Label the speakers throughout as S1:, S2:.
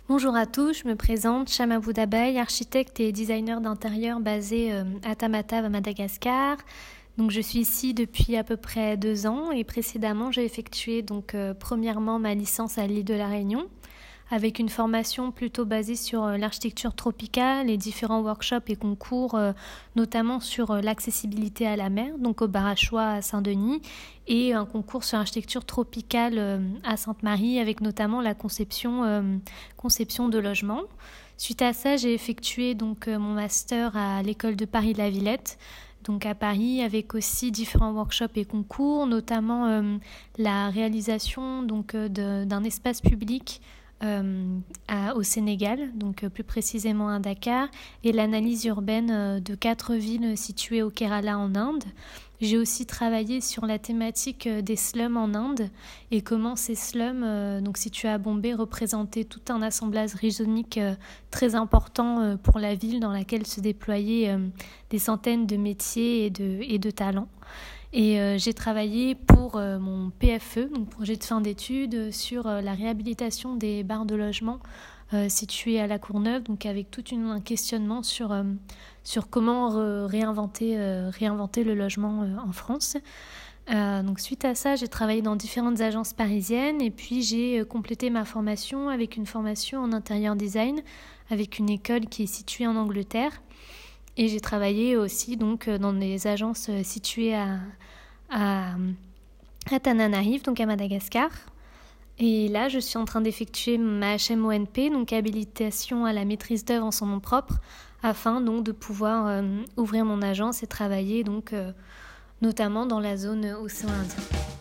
S1: Bonjour à tous, je me présente Chama Boudabaye, architecte et designer d'intérieur basé à Tamatave à Madagascar. Donc je suis ici depuis à peu près 2 ans et précédemment j'ai effectué premièrement ma licence à l'île de la Réunion avec une formation plutôt basée sur l'architecture tropicale et différents workshops et concours, notamment sur l'accessibilité à la mer, donc au Barachois à Saint-Denis, et un concours sur l'architecture tropicale à Sainte-Marie, avec notamment la conception de logements. Suite à ça, j'ai effectué mon master à l'école de Paris-La Villette, donc à Paris, avec aussi différents workshops et concours, notamment la réalisation d'un espace public au Sénégal, plus précisément à Dakar, et l'analyse urbaine de 4 villes situées au Kerala en Inde. J'ai aussi travaillé sur la thématique des slums en Inde et comment ces slums, situés à Bombay, représentaient tout un assemblage rhizonique très important pour la ville dans laquelle se déployaient des centaines de métiers et de talents. Et j'ai travaillé pour mon PFE, donc projet de fin d'études, sur la réhabilitation des barres de logement situées à La Courneuve, donc avec tout un questionnement sur comment réinventer le logement en France. Donc suite à ça, j'ai travaillé dans différentes agences parisiennes et puis j'ai complété ma formation avec une formation en intérieur design avec une école qui est située en Angleterre. Et j'ai travaillé aussi dans des agences situées à Tananarive, donc à Madagascar. Et là, je suis en train d'effectuer ma HMONP, donc habilitation à la maîtrise d'œuvre en son nom propre, afin de pouvoir ouvrir mon agence et travailler notamment dans la zone océan Indien.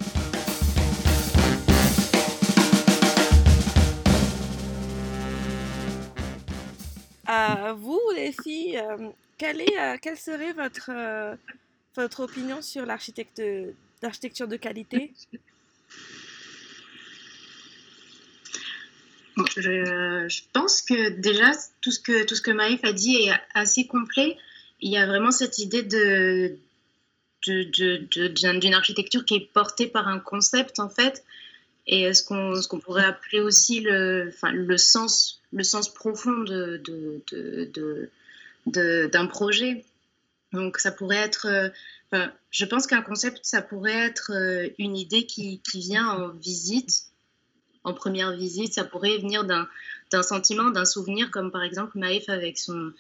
S2: Vous, les filles, quelle serait votre opinion sur l'architecture de qualité?
S3: Bon, je pense que déjà, tout ce que Maïf a dit est assez complet. Il y a vraiment cette idée d'une architecture qui est portée par un concept, en fait, et ce qu'on pourrait appeler aussi le sens profond d'un projet. Donc, ça pourrait être... je pense qu'un concept, ça pourrait être une idée qui vient en première visite. Ça pourrait venir d'un sentiment, d'un souvenir, comme par exemple Maïf avec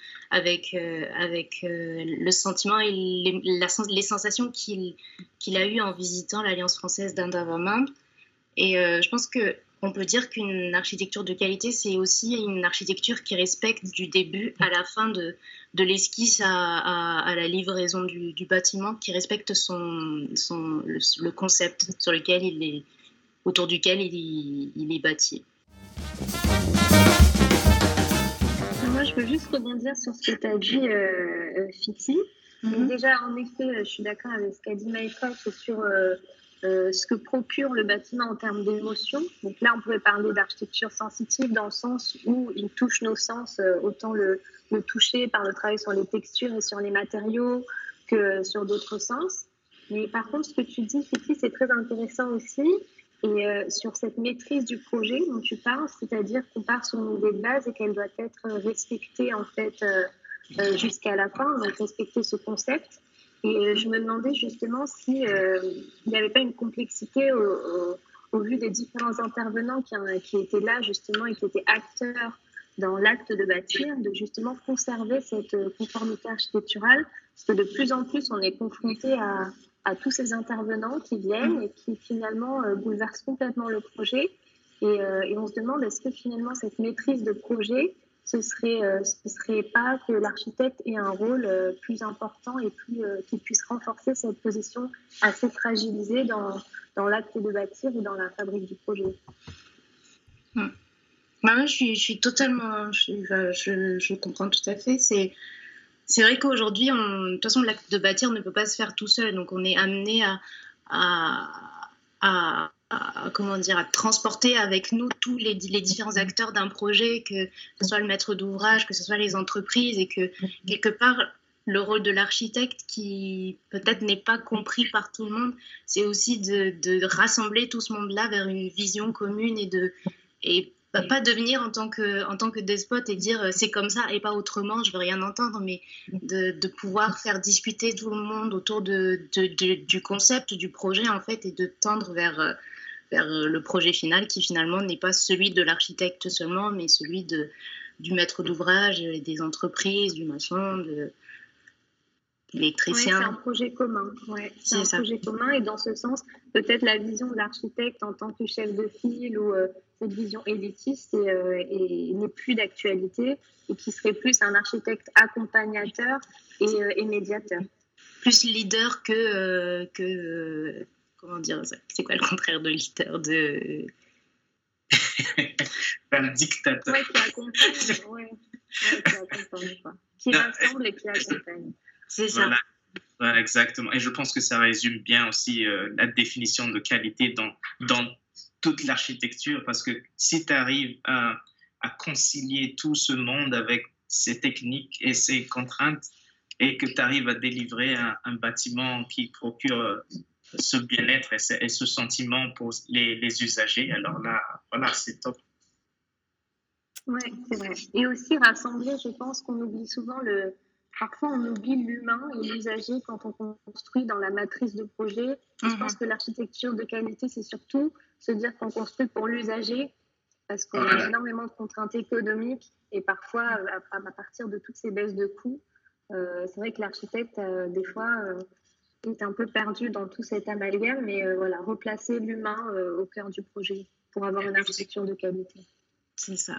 S3: le sentiment et les sensations qu'il a eues en visitant l'Alliance française d'Inde-Avant-Monde. Et je pense qu'on peut dire qu'une architecture de qualité, c'est aussi une architecture qui respecte du début à la fin de l'esquisse à la livraison du bâtiment, qui respecte le concept autour duquel il est bâti.
S4: Moi, je veux juste rebondir sur ce que tu as dit, Fiti. Donc déjà, en effet, je suis d'accord avec ce qu'a dit Maïfa, c'est sur ce que procure le bâtiment en termes d'émotion. Donc là, on pourrait parler d'architecture sensitive dans le sens où il touche nos sens, autant le toucher par le travail sur les textures et sur les matériaux que sur d'autres sens. Mais par contre, ce que tu dis, Fiti, c'est très intéressant aussi. Et sur cette maîtrise du projet dont tu parles, c'est-à-dire qu'on part sur une idée de base et qu'elle doit être respectée en fait jusqu'à la fin, donc respecter ce concept. Et je me demandais justement si il n'y avait pas une complexité au vu des différents intervenants qui étaient là justement et qui étaient acteurs dans l'acte de bâtir, de justement conserver cette conformité architecturale, parce que de plus en plus on est confronté à tous ces intervenants qui viennent et qui finalement bouleversent complètement le projet. Et on se demande, est-ce que finalement cette maîtrise de projet, ce serait pas que l'architecte ait un rôle plus important et qu'il puisse renforcer cette position assez fragilisée dans l'acte de bâtir et dans la fabrique du projet.
S3: Moi, je suis totalement... Je comprends tout à fait. C'est vrai qu'aujourd'hui, de toute façon, l'acte de bâtir ne peut pas se faire tout seul. Donc, on est amené à transporter avec nous tous les différents acteurs d'un projet, que ce soit le maître d'ouvrage, que ce soit les entreprises, et que, quelque part, le rôle de l'architecte, qui peut-être n'est pas compris par tout le monde, c'est aussi de rassembler tout ce monde-là vers une vision commune et pas devenir en tant que despote et dire c'est comme ça et pas autrement, je veux rien entendre, mais de pouvoir faire discuter tout le monde autour du concept, du projet en fait, et de tendre vers le projet final qui finalement n'est pas celui de l'architecte seulement, mais celui du maître d'ouvrage, des entreprises, du maçon, de l'électricien.
S4: Oui, c'est un projet commun. Ouais, c'est un projet commun, et dans ce sens, peut-être la vision de l'architecte en tant que chef de file ou cette vision élitiste n'est plus d'actualité, et qui serait plus un architecte accompagnateur et médiateur.
S3: Plus leader que comment dire ça, c'est quoi le contraire de leader,
S5: un dictateur.
S4: Oui, qui accompagne, qui accompagne, quoi. Qui rassemble et qui accompagne.
S3: C'est ça.
S5: Voilà, exactement. Et je pense que ça résume bien aussi la définition de qualité dans toute l'architecture, parce que si tu arrives à concilier tout ce monde avec ses techniques et ses contraintes, et que tu arrives à délivrer un bâtiment qui procure ce bien-être et ce sentiment pour les usagers, alors là, voilà, c'est top.
S4: Oui, c'est vrai. Et aussi rassembler, je pense qu'on oublie souvent parfois on oublie l'humain et l'usager quand on construit dans la matrice de projet. Je pense que l'architecture de qualité, c'est surtout se dire qu'on construit pour l'usager, parce qu'on a énormément de contraintes économiques, et parfois, à partir de toutes ces baisses de coûts, c'est vrai que l'architecte, des fois, est un peu perdu dans tout cet amalgame, mais voilà, replacer l'humain au cœur du projet pour avoir une architecture de qualité.
S3: C'est ça.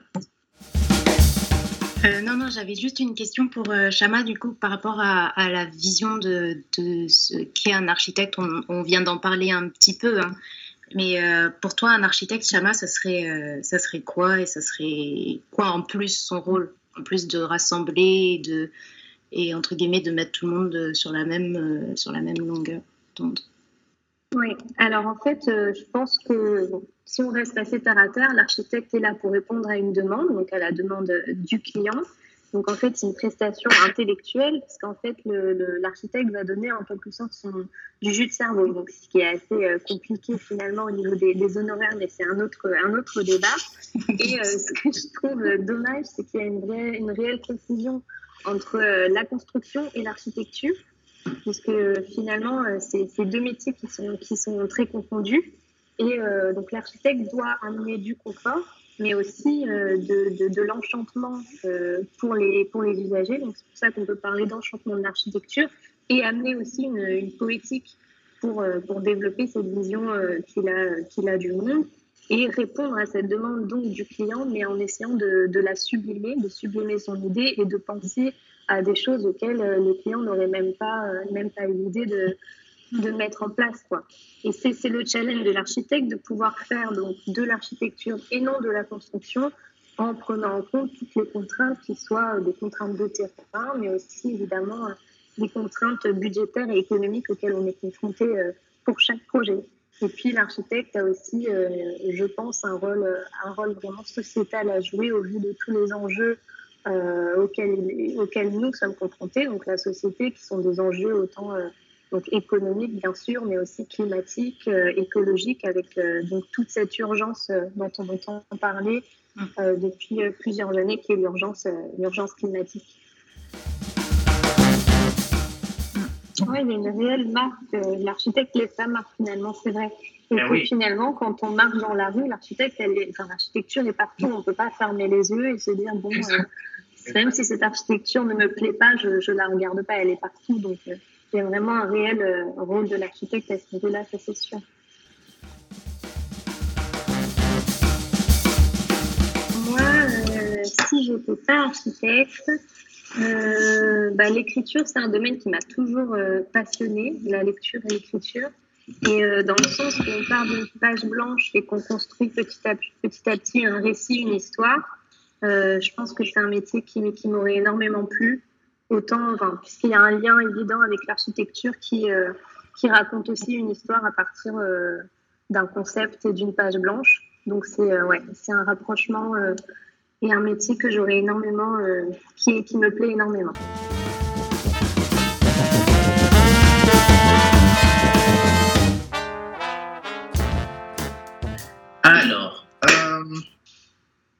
S3: Non, j'avais juste une question pour Chama, du coup, par rapport à la vision de ce qu'est un architecte. On vient d'en parler un petit peu, hein. Mais pour toi, un architecte, Chama, ça serait quoi, et ça serait quoi en plus son rôle, en plus de rassembler et entre guillemets de mettre tout le monde sur la même longueur d'onde?
S4: Oui, alors en fait, je pense que si on reste assez terre à terre, l'architecte est là pour répondre à une demande, donc à la demande du client. Donc en fait, c'est une prestation intellectuelle, parce qu'en fait, l'architecte va donner en quelque sorte du jus de cerveau, donc ce qui est assez compliqué finalement au niveau des honoraires, mais c'est un autre débat. Et ce que je trouve dommage, c'est qu'il y a une réelle confusion entre la construction et l'architecture, puisque finalement, c'est deux métiers qui sont très confondus. Et donc, l'architecte doit amener du confort, mais aussi de l'enchantement pour les usagers. Donc, c'est pour ça qu'on peut parler d'enchantement de l'architecture, et amener aussi une poétique pour développer cette vision qu'il a du monde, et répondre à cette demande donc du client, mais en essayant de la sublimer, de sublimer son idée, et de penser à des choses auxquelles le client n'aurait même pas eu l'idée de mettre en place, quoi. Et c'est le challenge de l'architecte, de pouvoir faire donc de l'architecture et non de la construction, en prenant en compte toutes les contraintes, qui soient des contraintes de terrain, mais aussi évidemment des contraintes budgétaires et économiques auxquelles on est confronté pour chaque projet. Et puis l'architecte a aussi, je pense, un rôle vraiment sociétal à jouer au vu de tous les enjeux auxquels nous sommes confrontés, donc la société, qui sont des enjeux autant donc économiques bien sûr, mais aussi climatiques, écologiques, avec donc toute cette urgence dont on entend parler depuis plusieurs années, qui est l'urgence climatique. Oui, il y a une réelle marque. L'architecte laisse sa marque, finalement, c'est vrai. Et puis, finalement, quand on marche dans la rue, l'architecture est partout. On ne peut pas fermer les yeux et se dire, bon, même si cette architecture ne me plaît pas, je ne la regarde pas, elle est partout. Donc, il y a vraiment un réel rôle de l'architecte à ce niveau-là, ça c'est sûr. Moi, si je n'étais pas architecte, l'écriture, c'est un domaine qui m'a toujours passionnée, la lecture et l'écriture. Et dans le sens où on part d'une page blanche et qu'on construit petit à petit un récit, une histoire, je pense que c'est un métier qui m'aurait énormément plu. Puisqu'il y a un lien évident avec l'architecture qui raconte aussi une histoire à partir d'un concept et d'une page blanche. Donc c'est un rapprochement et un métier que j'aurais énormément, qui me plaît énormément.
S5: Alors,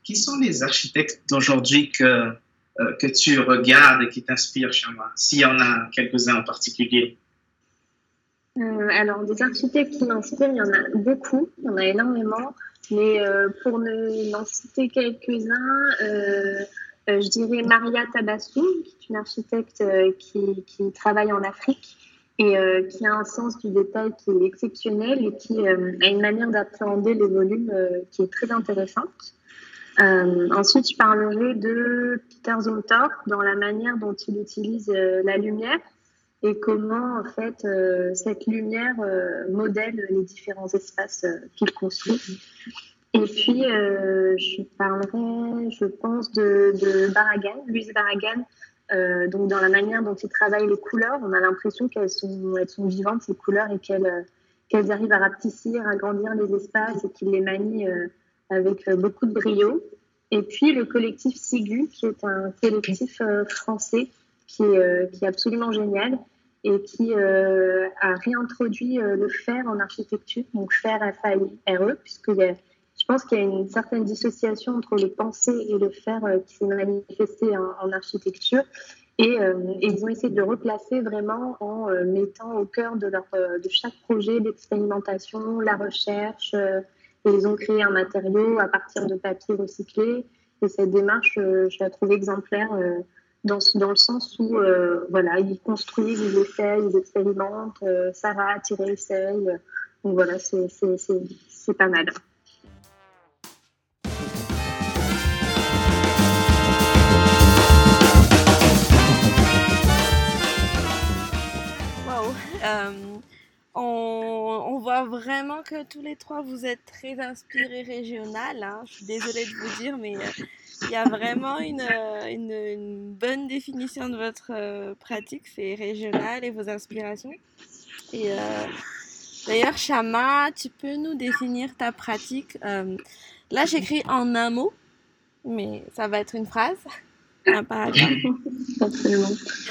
S5: qui sont les architectes d'aujourd'hui que tu regardes et qui t'inspirent, Chama, s'il y en a quelques-uns en particulier?
S4: Alors, des architectes qui m'inspirent, il y en a beaucoup, il y en a énormément, mais pour n'en citer quelques-uns, je dirais Maria Tabassum, qui est une architecte qui travaille en Afrique et qui a un sens du détail qui est exceptionnel et qui a une manière d'appréhender les volumes qui est très intéressante. Ensuite, je parlerai de Peter Zumthor dans la manière dont il utilise la lumière et comment, en fait, cette lumière modèle les différents espaces qu'il construit. Et puis, je parlerai, je pense, de Barragan, Louise Barragan, donc dans la manière dont il travaille les couleurs. On a l'impression qu'elles sont vivantes, ces couleurs, et qu'elles arrivent à rapetissir, à agrandir les espaces et qu'il les manie avec beaucoup de brio. Et puis, le collectif Sigu, qui est un collectif français qui est absolument génial et qui a réintroduit le fer en architecture, donc fer FAIRE, je pense qu'il y a une certaine dissociation entre le penser et le faire qui s'est manifesté en architecture. Et ils ont essayé de le replacer vraiment en mettant au cœur de chaque projet l'expérimentation, la recherche. Et ils ont créé un matériau à partir de papier recyclé. Et cette démarche, je la trouve exemplaire dans le sens où voilà, ils construisent, ils essayent, ils expérimentent. Sarah-essaye. Donc voilà, c'est pas mal.
S2: On voit vraiment que tous les trois vous êtes très inspirés régional. Hein. Je suis désolée de vous dire, mais il y a vraiment une bonne définition de votre pratique, c'est régional et vos inspirations. Et d'ailleurs, Chama, tu peux nous définir ta pratique? Là, j'écris en un mot, mais ça va être une phrase, un paragraphe.
S4: Absolument.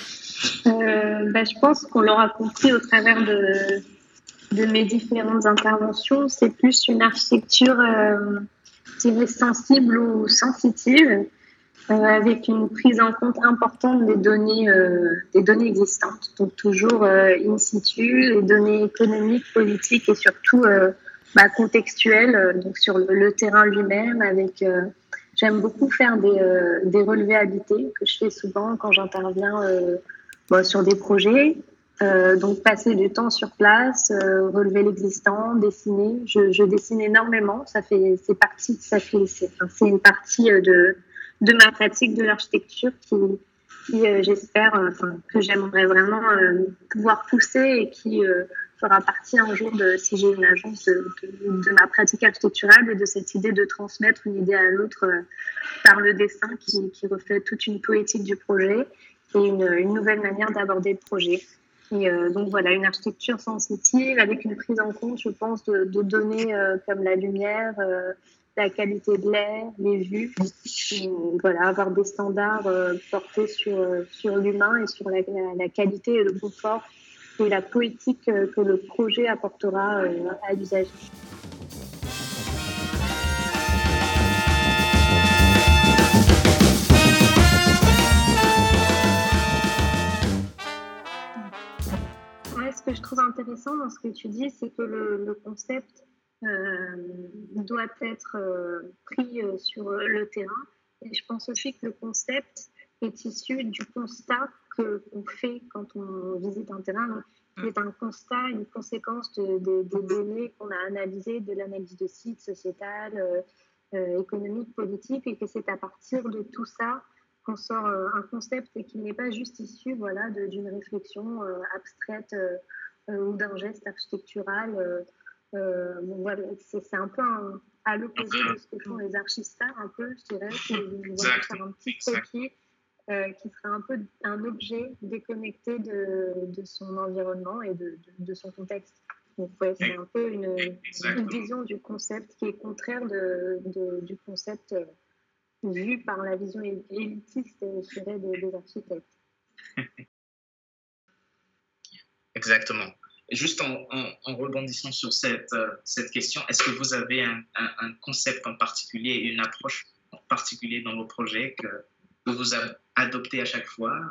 S4: Je pense qu'on l'aura compris au travers de mes différentes interventions. C'est plus une architecture, je dirais, sensible ou sensitive, avec une prise en compte importante des données existantes. Donc toujours in situ, les données économiques, politiques et surtout contextuelles, donc sur le terrain lui-même. J'aime beaucoup faire des relevés habités que je fais souvent quand j'interviens sur des projets. Donc passer du temps sur place, relever l'existant, dessiner. Je dessine énormément. C'est une partie de ma pratique de l'architecture qui j'espère, que j'aimerais vraiment pouvoir pousser et qui fera partie un jour si j'ai une agence de ma pratique architecturale et de cette idée de transmettre une idée à l'autre par le dessin qui reflète toute une poétique du projet et une nouvelle manière d'aborder le projet. Et donc voilà, une architecture sensitive avec une prise en compte, je pense, de données comme la lumière, la qualité de l'air, les vues. Et, voilà, avoir des standards portés sur l'humain et sur la qualité et le confort et la poétique que le projet apportera à l'usager. Ce que je trouve intéressant dans ce que tu dis, c'est que le concept doit être pris sur le terrain. Et je pense aussi que le concept est issu du constat qu'on fait quand on visite un terrain. Il est un constat, une conséquence des données qu'on a analysées, de l'analyse de sites sociétale, économique, politique, et que c'est à partir de tout ça qu'on sort un concept et qu'il n'est pas juste issu d'une réflexion abstraite ou d'un geste architectural. C'est un peu à l'opposé de ce que font les archistards, un peu, je dirais, qui vont faire un petit croquis qui serait un peu un objet déconnecté de son environnement et de son contexte. Donc c'est un peu une vision du concept qui est contraire du concept vu par la vision élitiste, je dirais, des architectes.
S5: Exactement. Juste en rebondissant sur cette question, est-ce que vous avez un concept en particulier, une approche particulier dans vos projets que vous adoptez à chaque fois?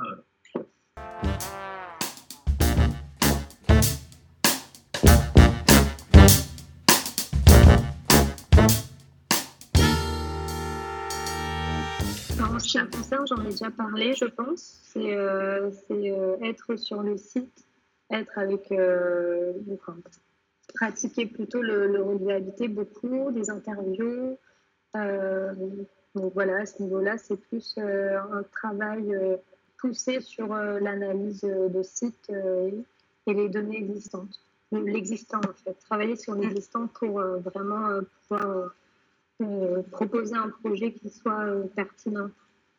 S4: En ce qui me concerne, j'en ai déjà parlé, je pense. C'est être sur le site, être avec, pratiquer plutôt le reliabilité beaucoup, des interviews. Donc voilà, à ce niveau-là, c'est plus un travail poussé sur l'analyse de sites et les données existantes. L'existant, en fait. Travailler sur l'existant pour vraiment pouvoir proposer un projet qui soit pertinent.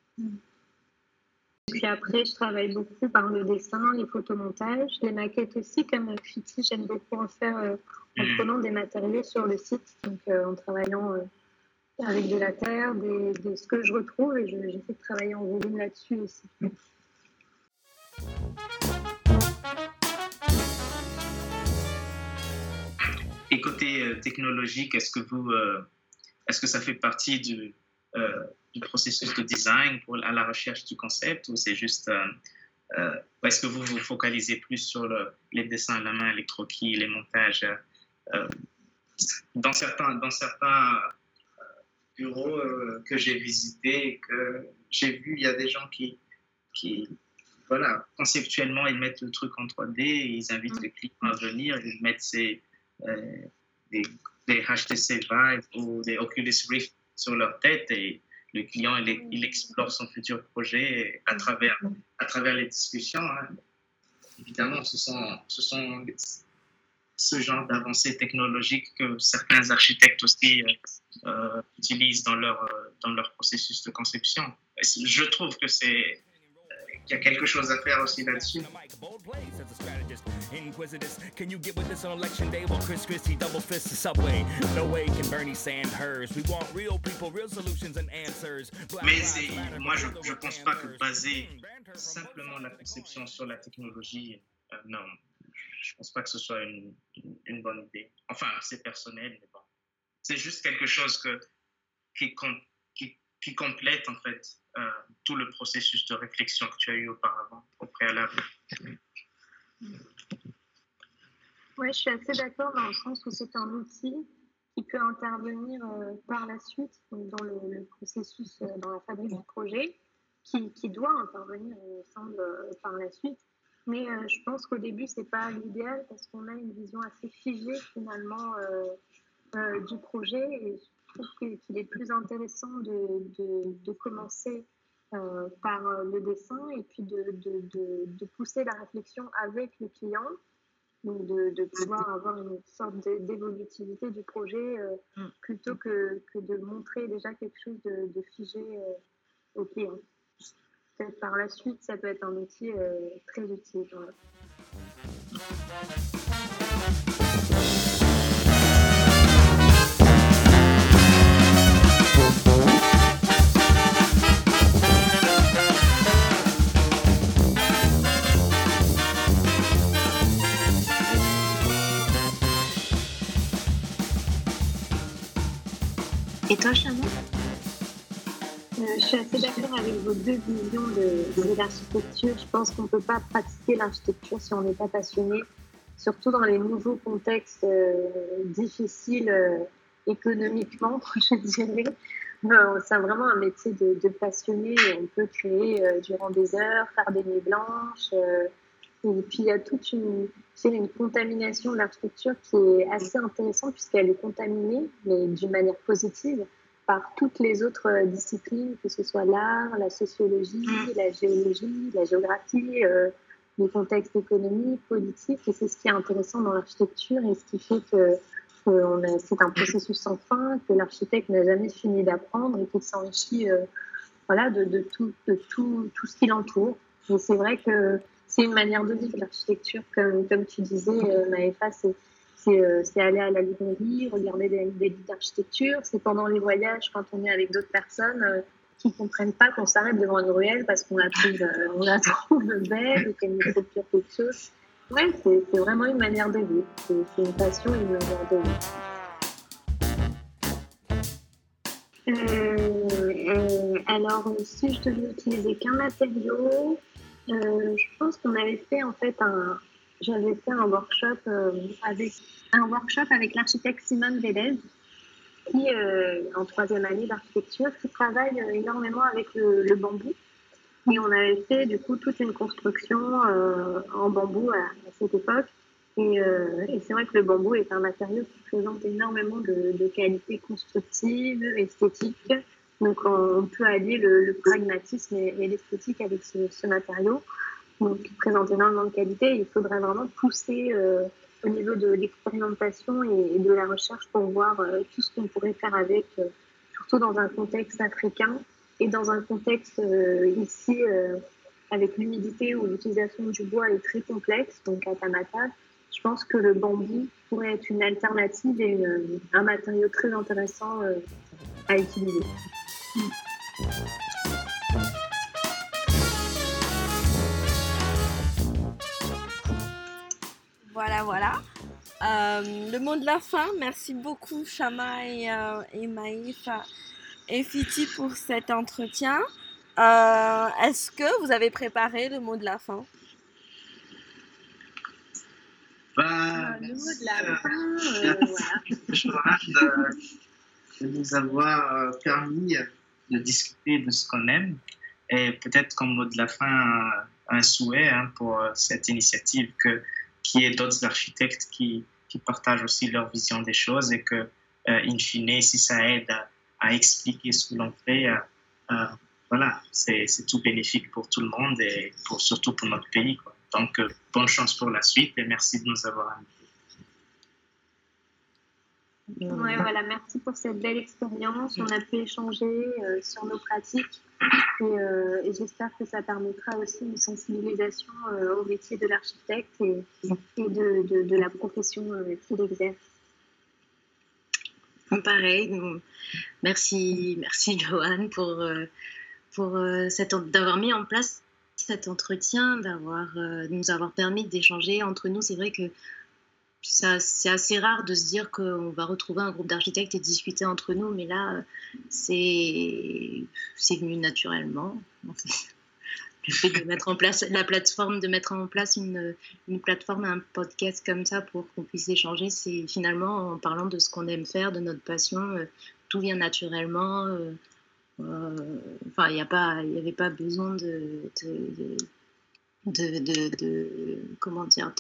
S4: Puis après, je travaille beaucoup par le dessin, les photomontages, les maquettes aussi, comme Fiti, j'aime beaucoup en faire en prenant des matériaux sur le site, donc en travaillant avec de la terre, de ce que je retrouve, et j'essaie de travailler en volume là-dessus aussi.
S5: Et côté technologique, est-ce que ça fait partie du processus de design à la recherche du concept, ou c'est juste est-ce que vous vous focalisez plus sur les dessins à la main, les croquis, les montages dans certains bureaux que j'ai visités, que j'ai vu, il y a des gens qui voilà, conceptuellement ils mettent le truc en 3D, ils invitent les clients à venir, ils mettent des HTC Vive ou des Oculus Rift sur leur tête, et le client il explore son futur projet à travers les discussions. Évidemment, ce sont ce genre d'avancées technologiques que certains architectes aussi utilisent dans leur processus de conception. Je trouve que qu'il y a quelque chose à faire aussi là-dessus. Mais moi, je pense pas que baser simplement la conception sur la technologie, non, je pense pas que ce soit une bonne idée. Enfin, c'est personnel, mais bon. C'est juste quelque chose qui complète en fait tout le processus de réflexion que tu as eu auparavant, au préalable.
S4: Oui, je suis assez d'accord dans le sens où c'est un outil qui peut intervenir par la suite, donc dans le processus, dans la fabrique du projet, qui doit intervenir, il me semble, par la suite. Mais je pense qu'au début, ce n'est pas l'idéal parce qu'on a une vision assez figée finalement du projet, et je trouve qu'il est plus intéressant de commencer par le dessin et puis de pousser la réflexion avec le client, donc de pouvoir avoir une sorte d'évolutivité du projet plutôt que de montrer déjà quelque chose de figé au client. Peut-être par la suite, ça peut être un outil très utile. Ouais.
S3: Et toi, Chama?
S4: Je suis assez d'accord avec vos deux visions de l'architecture. Je pense qu'on ne peut pas pratiquer l'architecture si on n'est pas passionné, surtout dans les nouveaux contextes difficiles économiquement, je dirais. C'est vraiment un métier de passionné. On peut créer durant des heures, faire des nuits blanches. Et puis il y a toute une contamination de l'architecture qui est assez intéressante puisqu'elle est contaminée, mais d'une manière positive, par toutes les autres disciplines, que ce soit l'art, la sociologie, la géologie, la géographie, les contextes économiques, politiques. Et c'est ce qui est intéressant dans l'architecture et ce qui fait que c'est un processus sans fin, que l'architecte n'a jamais fini d'apprendre et qu'il s'enrichit de tout ce qui l'entoure. Et c'est vrai que c'est une manière de vivre l'architecture, comme tu disais, Maëfa, c'est aller à la librairie, regarder des livres d'architecture. C'est pendant les voyages, quand on est avec d'autres personnes qui ne comprennent pas, qu'on s'arrête devant une ruelle parce qu'on la trouve belle ou qu'elle nous procure quelque chose. Ouais, c'est vraiment une manière de vivre. C'est une passion et une manière de vivre. Alors, si je devais utiliser qu'un matériau, je pense qu'on avait fait en fait j'avais fait un workshop avec l'architecte Simone Vélez, qui en 3e année d'architecture, qui travaille énormément avec le bambou. Et on avait fait du coup toute une construction en bambou à cette époque. Et c'est vrai que le bambou est un matériau qui présente énormément de qualités constructives, esthétiques. Donc on peut allier le pragmatisme et l'esthétique avec ce matériau. Donc il présente énormément de qualités. Il faudrait vraiment pousser au niveau de l'expérimentation et de la recherche pour voir tout ce qu'on pourrait faire avec, surtout dans un contexte africain et dans un contexte ici avec l'humidité où l'utilisation du bois est très complexe, donc à Tamatave. Je pense que le bambou pourrait être une alternative et un matériau très intéressant à utiliser.
S2: Voilà. Le mot de la fin. Merci beaucoup Chama et Maïf et Fiti pour cet entretien. Est-ce que vous avez préparé le mot de la fin?
S4: Le mot de la fin,
S5: voilà. De nous avoir permis de discuter de ce qu'on aime et peut-être comme mot de la fin un souhait pour cette initiative qu'il y ait d'autres architectes qui partagent aussi leur vision des choses et que, in fine, si ça aide à expliquer ce que l'on fait, voilà, c'est tout bénéfique pour tout le monde et surtout pour notre pays, quoi. Donc, bonne chance pour la suite et merci de nous avoir invités.
S4: Ouais, voilà, merci pour cette belle expérience. On a pu échanger sur nos pratiques et j'espère que ça permettra aussi une sensibilisation au métier de l'architecte et de la profession qu'il exerce.
S3: Pareil, merci Joanne pour d'avoir mis en place cet entretien, de nous avoir permis d'échanger entre nous. C'est vrai que c'est assez rare de se dire qu'on va retrouver un groupe d'architectes et discuter entre nous, mais là, c'est venu naturellement. Le fait de mettre en place la plateforme, de mettre en place une plateforme, un podcast comme ça pour qu'on puisse échanger, c'est finalement en parlant de ce qu'on aime faire, de notre passion, tout vient naturellement. Enfin, il n'y avait pas besoin de comment dire,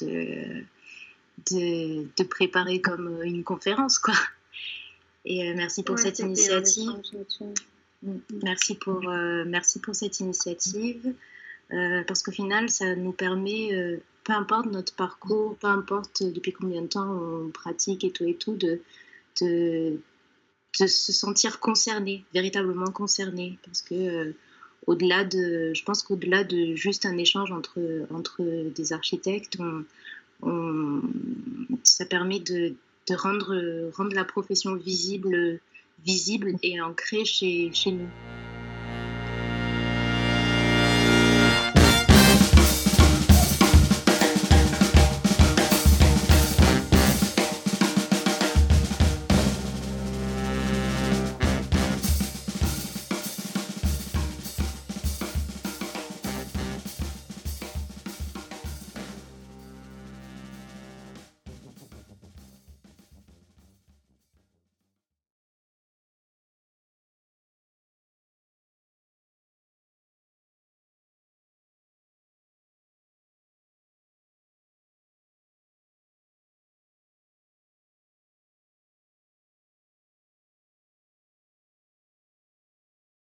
S3: de préparer comme une conférence, quoi. Et merci pour cette initiative. Merci pour cette initiative, parce qu'au final, ça nous permet, peu importe notre parcours, peu importe depuis combien de temps on pratique et tout, de se sentir concerné, véritablement concerné, parce que je pense qu'au-delà de juste un échange entre des architectes, ça permet de rendre la profession visible et ancrée chez nous.